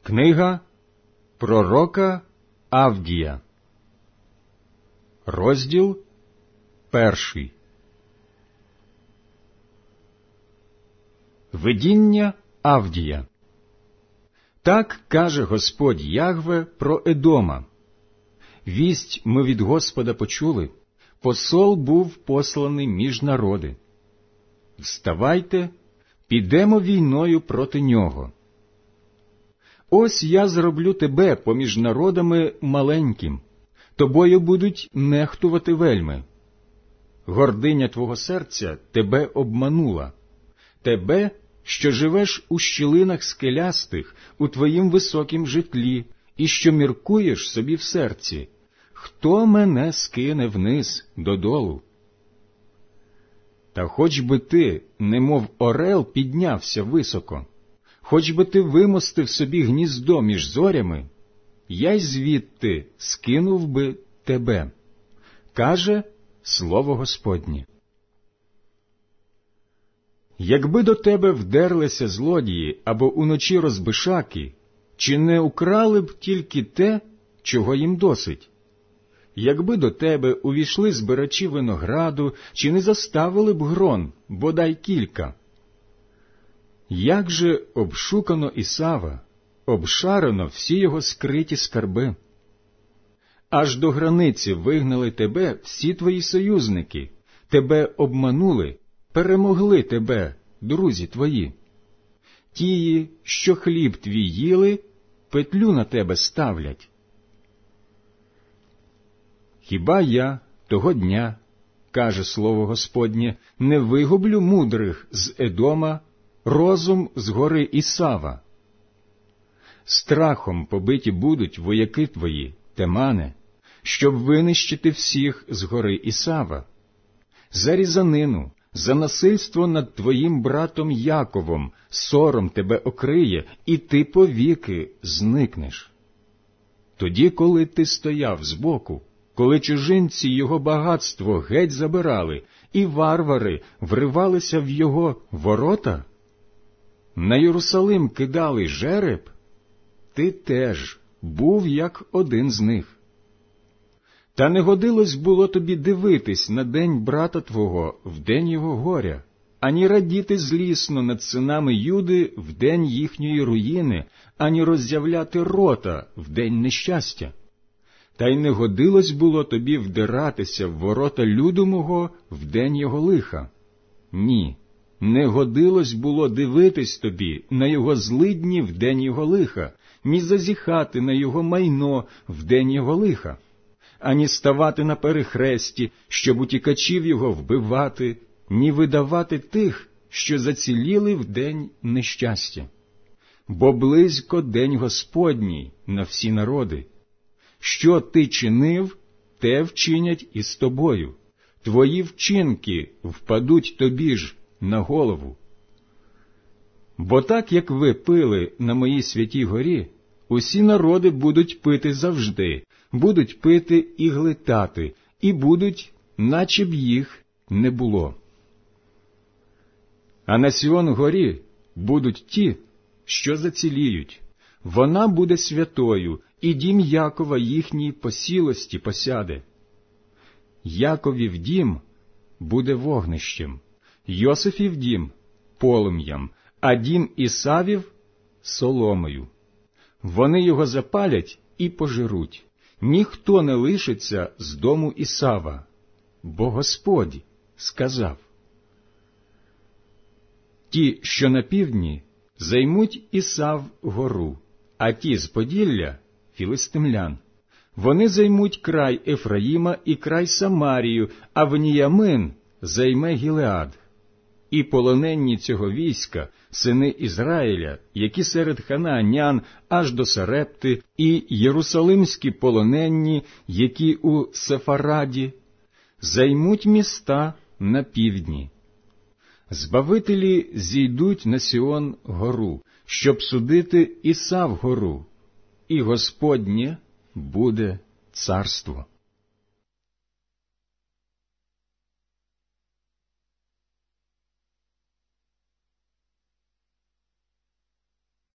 Книга пророка Авдія, розділ 1. Видіння Авдія. Так каже Господь Ягве про Едома. Вість ми від Господа почули, посол був посланий між народи. Вставайте, підемо війною проти нього. Ось я зроблю тебе поміж народами маленьким, тобою будуть нехтувати вельми. Гординя твого серця тебе обманула, тебе, що живеш у щілинах скелястих, у твоїм високім житлі, і що міркуєш собі в серці, хто мене скине вниз додолу? Та хоч би ти, немов орел, піднявся високо, хоч би ти вимостив собі гніздо між зорями, я й звідти скинув би тебе, каже слово Господнє. Якби до тебе вдерлися злодії або уночі розбишаки, чи не украли б тільки те, чого їм досить? Якби до тебе увійшли збирачі винограду, чи не заставили б грон, бодай кілька? Як же обшукано Ісава, обшарено всі його скриті скарби? Аж до границі вигнали тебе всі твої союзники, тебе обманули, перемогли тебе, друзі твої. Тії, що хліб твій їли, петлю на тебе ставлять. Хіба я того дня, каже слово Господнє, не вигублю мудрих з Едома, розум з гори Ісава? Страхом побиті будуть вояки твої, Темане, щоб винищити всіх з гори Ісава. За різанину, за насильство над твоїм братом Яковом сором тебе окриє, і ти повіки зникнеш. Тоді, коли ти стояв збоку, коли чужинці його багатство геть забирали, і варвари вривалися в його ворота, на Єрусалим кидали жереб, ти теж був як один з них. Та не годилось було тобі дивитись на день брата твого в день його горя, ані радіти злісно над синами Юди в день їхньої руїни, ані роззявляти рота в день нещастя. Та й не годилось було тобі вдиратися в ворота люду мого в день його лиха. Ні, не годилось було дивитись тобі на його злидні в день його лиха, ні зазіхати на його майно в день його лиха, ані ставати на перехресті, щоб утікачів його вбивати, ні видавати тих, що заціліли в день нещастя. Бо близько день Господній на всі народи. Що ти чинив, те вчинять і з тобою. Твої вчинки впадуть тобі ж на голову. Бо так, як ви пили на моїй святій горі, усі народи будуть пити завжди, будуть пити і глитати, і будуть, наче б їх не було. А на Сіон горі будуть ті, що заціліють. Вона буде святою, і дім Якова їхній по сілості посяде. Яковів дім буде вогнищем, Йосифів дім – полум'ям, а дім Ісавів – соломою. Вони його запалять і пожируть. Ніхто не лишиться з дому Ісава, бо Господь сказав. Ті, що на півдні, займуть Ісав гору, а ті з Поділля – філистимлян. Вони займуть край Ефраїма і край Самарію, а Веніямин займе Гілеад. І полоненні цього війська, сини Ізраїля, які серед ханаанян аж до Сарепти, і єрусалимські полоненні, які у Сефараді, займуть міста на півдні. Збавителі зійдуть на Сіон гору, щоб судити Ісав гору, і Господнє буде царство.